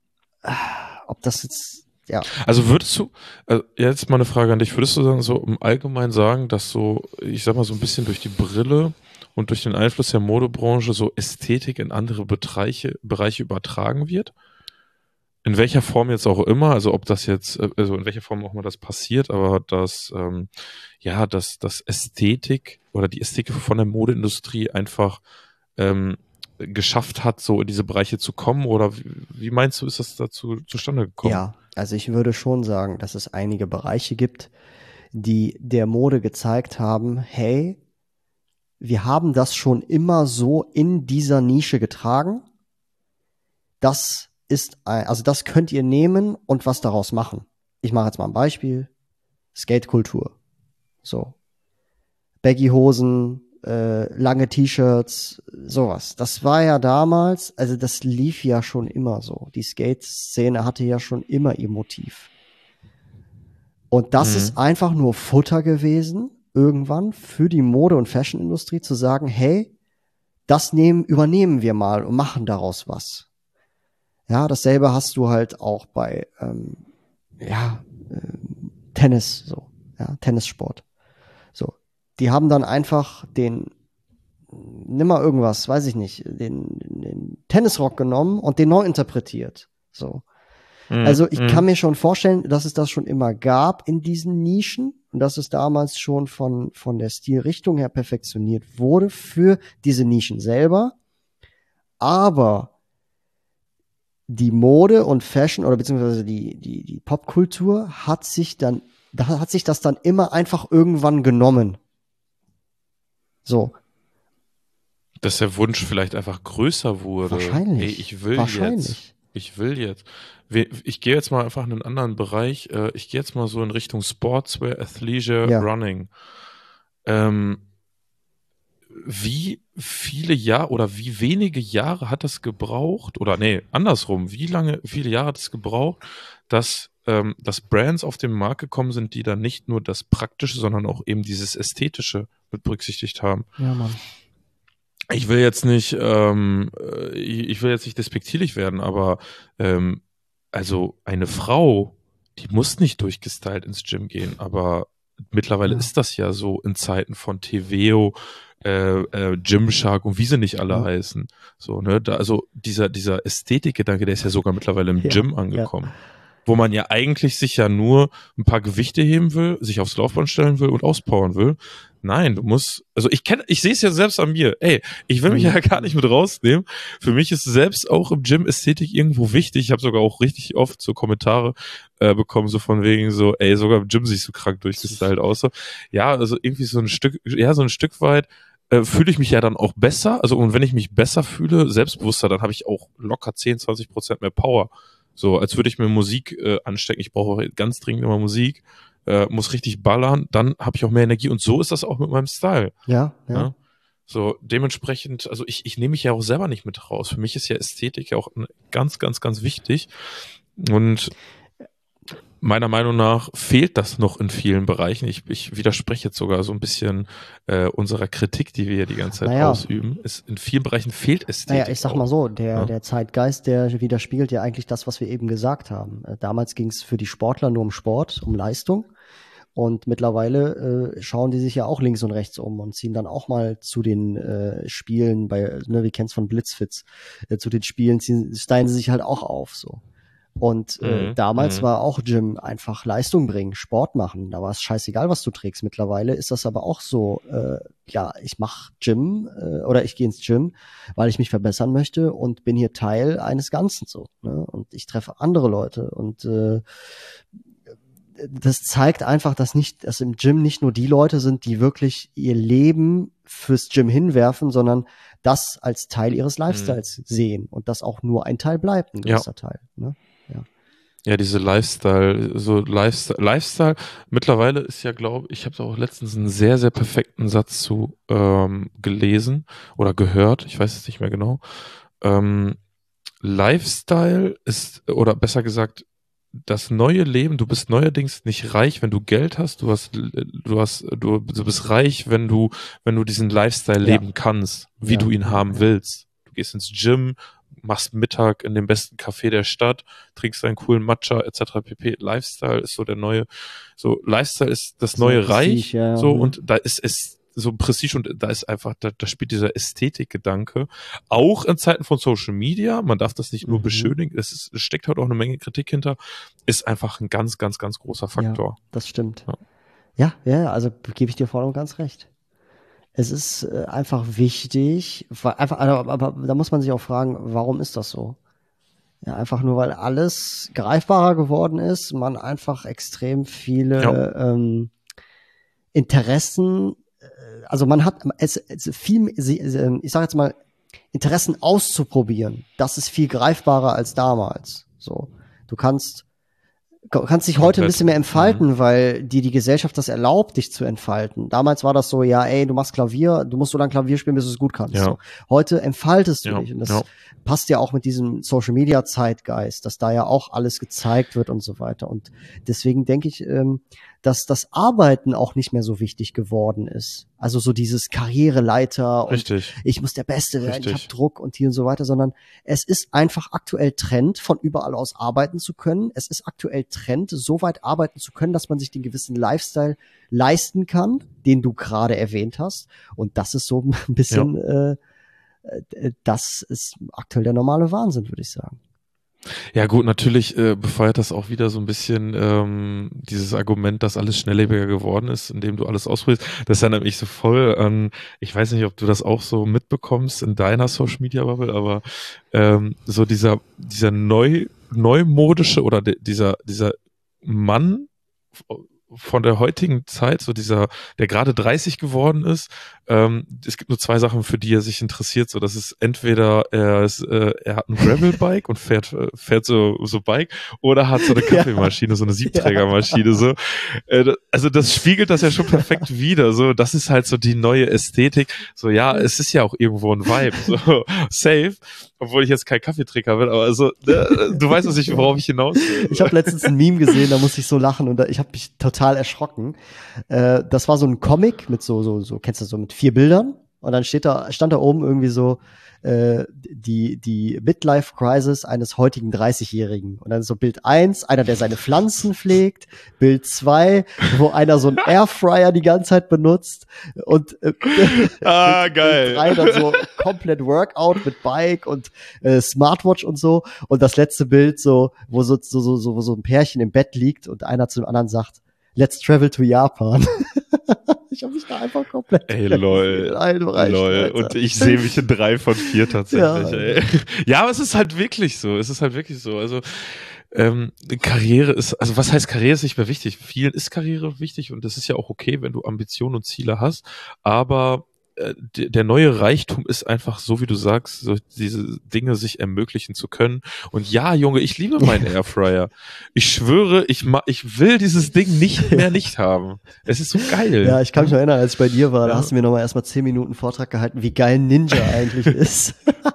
ja. Also jetzt mal eine Frage an dich, würdest du dann so im Allgemeinen sagen, dass so, ich sag mal so ein bisschen durch die Brille und durch den Einfluss der Modebranche so Ästhetik in andere Bereiche übertragen wird? In welcher Form jetzt auch immer, also ob das jetzt, also in welcher Form auch immer das passiert, aber dass das Ästhetik oder die Ästhetik von der Modeindustrie einfach geschafft hat, so in diese Bereiche zu kommen, oder wie meinst du, ist das dazu zustande gekommen? Ja, also ich würde schon sagen, dass es einige Bereiche gibt, die der Mode gezeigt haben, hey, wir haben das schon immer so in dieser Nische getragen. Das könnt ihr nehmen und was daraus machen. Ich mache jetzt mal ein Beispiel. Skatekultur. So. Baggy-Hosen, lange T-Shirts, sowas. Das war ja damals, also das lief ja schon immer so. Die Skate-Szene hatte ja schon immer ihr Motiv. Und das ist einfach nur Futter gewesen, irgendwann, für die Mode- und Fashion-Industrie zu sagen, hey, das übernehmen wir mal und machen daraus was. Ja, dasselbe hast du halt auch bei Tennis, so, ja, Tennissport. So, die haben dann einfach nimm mal irgendwas, weiß ich nicht, den Tennisrock genommen und den neu interpretiert. So. Also ich kann mir schon vorstellen, dass es das schon immer gab in diesen Nischen und dass es damals schon von der Stilrichtung her perfektioniert wurde für diese Nischen selber. Aber die Mode und Fashion oder beziehungsweise die Popkultur hat sich das dann immer einfach irgendwann genommen. So. Dass der Wunsch vielleicht einfach größer wurde. Wahrscheinlich. Ey, ich will jetzt. Ich gehe jetzt mal einfach in einen anderen Bereich. Ich gehe jetzt mal so in Richtung Sportswear, Athleisure, Running. Wie viele Jahre oder wie wenige Jahre hat das gebraucht, oder nee, andersrum, viele Jahre hat es gebraucht, dass Brands auf den Markt gekommen sind, die dann nicht nur das Praktische, sondern auch eben dieses Ästhetische mit berücksichtigt haben. Ja, Mann. Ich will jetzt nicht despektierlich werden, aber also eine Frau, die muss nicht durchgestylt ins Gym gehen, aber mittlerweile ist das ja so in Zeiten von TVO, Gymshark und wie sie nicht alle heißen. So, ne? Also dieser Ästhetikgedanke, der ist ja sogar mittlerweile im Gym angekommen. Wo man ja eigentlich sich ja nur ein paar Gewichte heben will, sich aufs Laufband stellen will und auspowern will. Nein, du musst, also ich sehe es ja selbst an mir. Ey, ich will mich ja gar nicht mit rausnehmen. Für mich ist selbst auch im Gym Ästhetik irgendwo wichtig. Ich habe sogar auch richtig oft so Kommentare bekommen, so von wegen so, ey, sogar im Gym siehst du krank durchgestylt aus. So. Ja, also irgendwie so ein Stück weit fühle ich mich ja dann auch besser. Also und wenn ich mich besser fühle, selbstbewusster, dann habe ich auch locker 10-20% mehr Power. So, als würde ich mir Musik anstecken. Ich brauche ganz dringend immer Musik, muss richtig ballern, dann habe ich auch mehr Energie. Und so ist das auch mit meinem Style. Ja. So, dementsprechend, also ich nehme mich ja auch selber nicht mit raus. Für mich ist ja Ästhetik ja auch ganz, ganz, ganz wichtig. Und meiner Meinung nach fehlt das noch in vielen Bereichen. Ich widerspreche jetzt sogar so ein bisschen unserer Kritik, die wir hier die ganze Zeit ausüben. In vielen Bereichen fehlt Ästhetik. Naja, ich sag mal so, der Zeitgeist, der widerspiegelt ja eigentlich das, was wir eben gesagt haben. Damals ging es für die Sportler nur um Sport, um Leistung. Und mittlerweile schauen die sich ja auch links und rechts um und ziehen dann auch mal zu den Spielen wir kennen es von Blitzfits, zu den Spielen stylen sie sich halt auch auf, so. Und damals war auch Gym einfach Leistung bringen, Sport machen. Da war es scheißegal, was du trägst. Mittlerweile ist das aber auch so, ja, ich mache Gym oder ich gehe ins Gym, weil ich mich verbessern möchte und bin hier Teil eines Ganzen so. Ne? Und ich treffe andere Leute und das zeigt einfach, dass im Gym nicht nur die Leute sind, die wirklich ihr Leben fürs Gym hinwerfen, sondern das als Teil ihres Lifestyles sehen und das auch nur ein Teil bleibt, ein gewisser Teil. Ne? Ja, diese Lifestyle, mittlerweile ist ja, glaube ich, habe da auch letztens einen sehr, sehr perfekten Satz zu gelesen oder gehört, ich weiß es nicht mehr genau. Lifestyle ist, oder besser gesagt, das neue Leben, du bist neuerdings nicht reich, wenn du Geld hast, du bist reich, wenn du diesen Lifestyle leben kannst, wie du ihn haben willst. Du gehst ins Gym, machst Mittag in dem besten Café der Stadt, trinkst einen coolen Matcha etc. pp. Lifestyle ist so der neue, so Lifestyle ist das So neue Prestige, Reich, so, und da ist es so Prestige und da ist einfach, da spielt dieser Ästhetikgedanke auch in Zeiten von Social Media, man darf das nicht nur beschönigen, es steckt halt auch eine Menge Kritik hinter, ist einfach ein ganz, ganz, ganz großer Faktor. Ja, das stimmt. Ja, also gebe ich dir voll und ganz recht. Es ist einfach wichtig, aber da muss man sich auch fragen, warum ist das so? Ja, einfach nur, weil alles greifbarer geworden ist, man einfach extrem viele Interessen, also man hat es viel, ich sage jetzt mal, Interessen auszuprobieren. Das ist viel greifbarer als damals. So, du kannst dich heute ein bisschen mehr entfalten, weil die Gesellschaft das erlaubt, dich zu entfalten. Damals war das so, ja, ey, du machst Klavier, du musst so lange Klavier spielen, bis du es gut kannst. Ja. So. Heute entfaltest du dich und das passt ja auch mit diesem Social Media Zeitgeist, dass da ja auch alles gezeigt wird und so weiter. Und deswegen denke ich, dass das Arbeiten auch nicht mehr so wichtig geworden ist. Also so dieses Karriereleiter und ich muss der Beste werden, ich habe Druck und hier und so weiter, sondern es ist einfach aktuell Trend, von überall aus arbeiten zu können. Es ist aktuell Trend, so weit arbeiten zu können, dass man sich den gewissen Lifestyle leisten kann, den du gerade erwähnt hast. Und das ist so ein bisschen, das ist aktuell der normale Wahnsinn, würde ich sagen. Ja gut, natürlich befeuert das auch wieder so ein bisschen dieses Argument, dass alles schnelllebiger geworden ist, indem du alles ausprobierst. Das erinnert mich so voll an, ich weiß nicht, ob du das auch so mitbekommst in deiner Social Media Bubble, aber so dieser neumodische oder dieser Mann von der heutigen Zeit, so der gerade 30 geworden ist, es gibt nur zwei Sachen, für die er sich interessiert, so, das ist entweder er hat ein Gravel-Bike und fährt so Bike, oder hat so eine Kaffeemaschine, so eine Siebträgermaschine, so. Also das spiegelt das ja schon perfekt wider, so, das ist halt so die neue Ästhetik, so, ja, es ist ja auch irgendwo ein Vibe, so, safe, obwohl ich jetzt kein Kaffeetrinker bin, aber also, du weißt, worauf ich hinaus will. Ich habe letztens ein Meme gesehen, da musste ich so lachen und ich habe mich total erschrocken. Das war so ein Comic mit so kennst du so, mit 4 Bildern und dann stand da oben irgendwie so die Midlife Crisis eines heutigen 30-Jährigen. Und dann so Bild 1, einer, der seine Pflanzen pflegt, Bild 2, wo einer so einen Airfryer die ganze Zeit benutzt und geil. Bild 3 dann so komplett Workout mit Bike und Smartwatch und so. Und das letzte Bild so, wo so ein Pärchen im Bett liegt und einer zu dem anderen sagt, let's travel to Japan. Ich habe mich da einfach komplett. Ey, lol. Alter. Und ich sehe mich in 3 von 4 tatsächlich. Ey. Ja, aber es ist halt wirklich so. Also Karriere ist, also was heißt Karriere ist nicht mehr wichtig? Vielen ist Karriere wichtig und das ist ja auch okay, wenn du Ambitionen und Ziele hast. Aber der neue Reichtum ist einfach, so wie du sagst, so diese Dinge sich ermöglichen zu können. Und ja, Junge, ich liebe meinen Airfryer. Ich schwöre, ich will dieses Ding nicht haben. Es ist so geil. Ja, ich kann mich noch erinnern, als ich bei dir war, da hast du mir nochmal erstmal 10 Minuten Vortrag gehalten, wie geil Ninja eigentlich ist.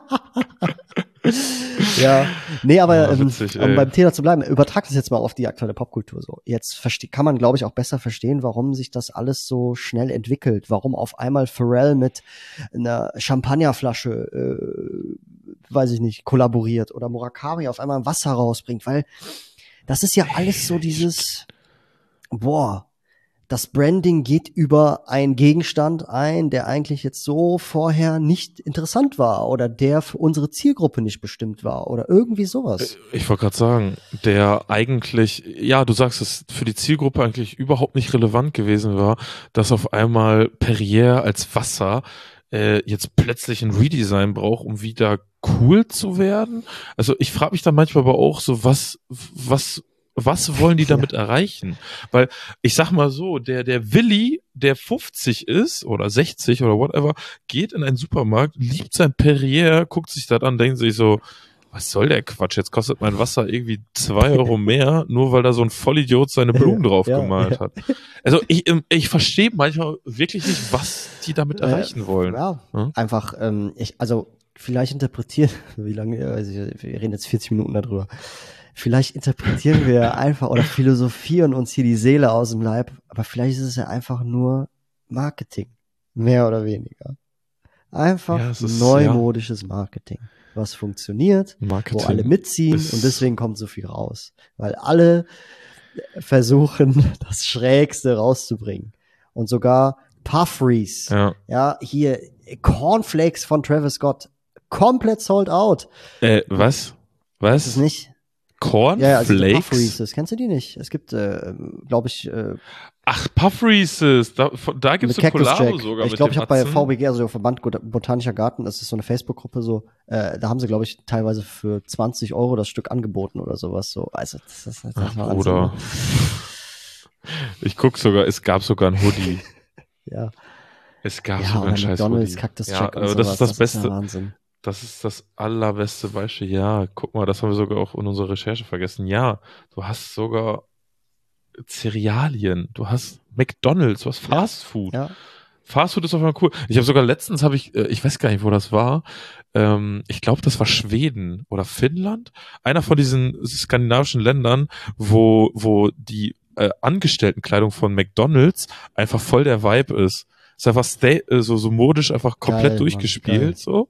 Ja, nee, aber witzig, um beim Thema zu bleiben, übertrag das jetzt mal auf die aktuelle Popkultur so. Jetzt kann man, glaube ich, auch besser verstehen, warum sich das alles so schnell entwickelt, warum auf einmal Pharrell mit einer Champagnerflasche, weiß ich nicht, kollaboriert oder Murakami auf einmal Wasser rausbringt, weil das ist ja alles so dieses, das Branding geht über einen Gegenstand ein, der eigentlich jetzt so vorher nicht interessant war oder der für unsere Zielgruppe nicht bestimmt war oder irgendwie sowas. Ich wollte gerade sagen, der eigentlich, ja, du sagst es, für die Zielgruppe eigentlich überhaupt nicht relevant gewesen war, dass auf einmal Perrier als Wasser jetzt plötzlich ein Redesign braucht, um wieder cool zu werden. Also ich frage mich dann manchmal aber auch so, was wollen die damit erreichen? Weil ich sag mal so, der Willi, der 50 ist oder 60 oder whatever, geht in einen Supermarkt, liebt sein Perrier, guckt sich das an, denkt sich so, was soll der Quatsch? Jetzt kostet mein Wasser irgendwie 2 Euro mehr, nur weil da so ein Vollidiot seine Blumen drauf gemalt hat. Also ich verstehe manchmal wirklich nicht, was die damit erreichen wollen. Ja, einfach, vielleicht interpretieren, wie lange, wir reden jetzt 40 Minuten darüber. Vielleicht interpretieren wir einfach oder philosophieren uns hier die Seele aus dem Leib, aber vielleicht ist es ja einfach nur Marketing. Mehr oder weniger. Einfach neumodisches Marketing. Was funktioniert, wo alle mitziehen und deswegen kommt so viel raus. Weil alle versuchen, das Schrägste rauszubringen. Und sogar Puffrees, hier Cornflakes von Travis Scott, komplett sold out. Was? Ist es nicht? Cornflakes? Ja, also Puff Reese's, kennst du die nicht? Es gibt, glaube ich, ach, Puff Reese's, da gibt es eine Collabo sogar. Ich glaube, ich habe bei VBG, also der Verband Botanischer Garten, das ist so eine Facebook-Gruppe, so, da haben sie, glaube ich, teilweise für 20 Euro das Stück angeboten oder sowas. So. Also das war Oder ich guck sogar, es gab sogar ein Hoodie. Ja. Es gab sogar ein scheiß McDonald's, Cactus Jack und aber das ist das Beste. Ist Wahnsinn. Das ist das allerbeste Beispiel. Ja, guck mal, das haben wir sogar auch in unserer Recherche vergessen. Ja, du hast sogar Cerealien, du hast McDonald's, du hast Fast Food. Ja. Fast Food ist auf jeden Fall cool. Ich habe sogar letztens, ich weiß gar nicht, wo das war, ich glaube, das war Schweden oder Finnland, einer von diesen skandinavischen Ländern, wo die Angestelltenkleidung von McDonald's einfach voll der Vibe ist. Ist einfach so modisch einfach komplett geil, durchgespielt, Mann, so.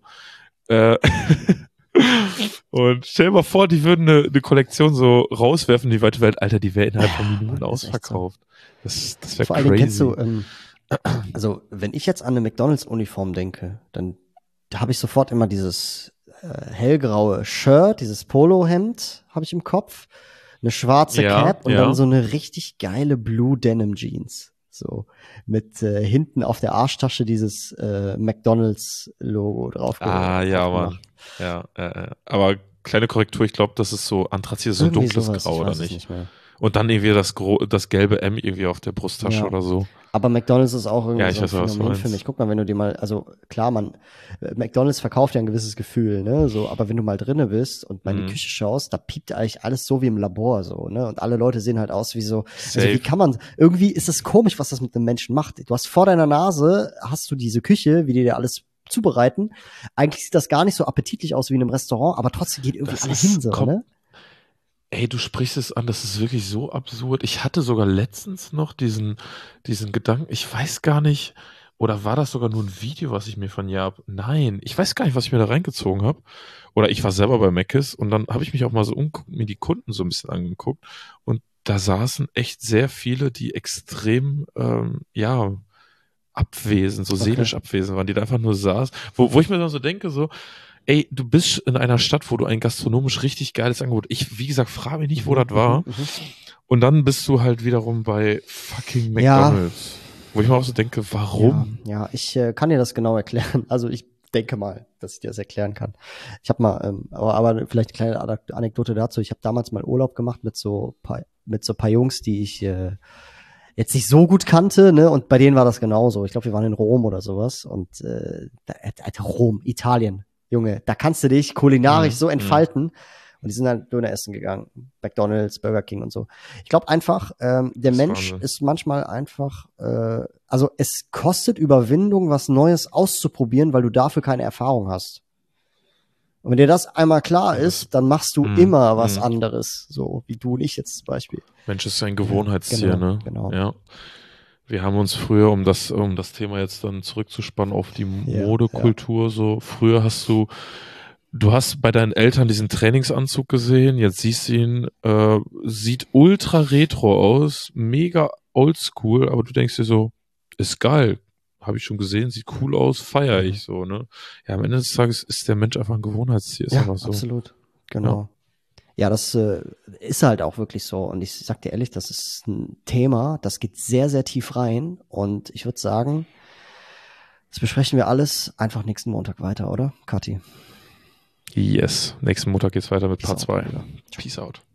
Und stell dir mal vor, die würden eine Kollektion so rauswerfen in die weite Welt. Alter, die wäre innerhalb von Minuten ausverkauft. So. Das wäre crazy. Vor allem kennst du, also wenn ich jetzt an eine McDonalds-Uniform denke, dann habe ich sofort immer dieses hellgraue Shirt, dieses Polohemd habe ich im Kopf, eine schwarze Cap und dann so eine richtig geile Blue Denim Jeans. So, mit hinten auf der Arschtasche dieses McDonalds-Logo drauf. Ja, Mann. Ja, aber kleine Korrektur, ich glaube, das ist so Anthrazit, so dunkles Grau, oder nicht? Und dann irgendwie das gelbe M irgendwie auf der Brusttasche oder so. Aber McDonald's ist auch irgendwie so ein Phänomen für mich. Guck mal, wenn du dir mal, also klar, McDonald's verkauft ja ein gewisses Gefühl, ne, so, aber wenn du mal drinne bist und mal in die Küche schaust, da piept eigentlich alles so wie im Labor, so, ne, und alle Leute sehen halt aus wie so, also wie kann man, irgendwie ist es komisch, was das mit einem Menschen macht. Du hast vor deiner Nase, hast du diese Küche, wie die dir alles zubereiten. Eigentlich sieht das gar nicht so appetitlich aus wie in einem Restaurant, aber trotzdem geht irgendwie alles hin, so, ne? Ey, du sprichst es an, das ist wirklich so absurd. Ich hatte sogar letztens noch diesen Gedanken, ich weiß gar nicht, oder war das sogar nur ein Video, was ich mir von Nein, ich weiß gar nicht, was ich mir da reingezogen habe. Oder ich war selber bei Mc's und dann habe ich mich auch mal so mir die Kunden so ein bisschen angeguckt und da saßen echt sehr viele, die extrem, abwesend, so seelisch abwesend waren, die da einfach nur saßen, wo ich mir dann so denke, so, ey, du bist in einer Stadt, wo du ein gastronomisch richtig geiles Angebot. Wie gesagt, frage mich nicht, wo das war. Und dann bist du halt wiederum bei fucking McDonald's. Wo ich mir auch so denke, warum? Ja, ich kann dir das genau erklären. Also ich denke mal, dass ich dir das erklären kann. Ich habe mal, aber vielleicht eine kleine Anekdote dazu. Ich habe damals mal Urlaub gemacht mit so paar Jungs, die ich jetzt nicht so gut kannte, ne? Und bei denen war das genauso. Ich glaube, wir waren in Rom oder sowas. Und Rom, Italien. Junge, da kannst du dich kulinarisch so entfalten. Und die sind dann Döner essen gegangen. McDonald's, Burger King und so. Ich glaube einfach, der Mensch ist manchmal einfach, also es kostet Überwindung, was Neues auszuprobieren, weil du dafür keine Erfahrung hast. Und wenn dir das einmal klar ist, dann machst du immer was anderes. So wie du und ich jetzt zum Beispiel. Mensch ist ein Gewohnheitstier, ne? Genau. Ja. Wir haben uns früher, um das Thema jetzt dann zurückzuspannen auf die Modekultur, so früher du hast bei deinen Eltern diesen Trainingsanzug gesehen, jetzt siehst du ihn, sieht ultra retro aus, mega oldschool, aber du denkst dir so, ist geil, habe ich schon gesehen, sieht cool aus, feiere ich so, ne? Ja, am Ende des Tages ist der Mensch einfach ein Gewohnheitstier, ist Ja, einfach so. absolut. Genau. Ja, das ist halt auch wirklich so. Und ich sag dir ehrlich, das ist ein Thema, das geht sehr, sehr tief rein. Und ich würde sagen, das besprechen wir alles einfach nächsten Montag weiter, oder, Kathi? Yes, nächsten Montag geht's weiter mit Part Peace out, 2. Bruder. Peace out.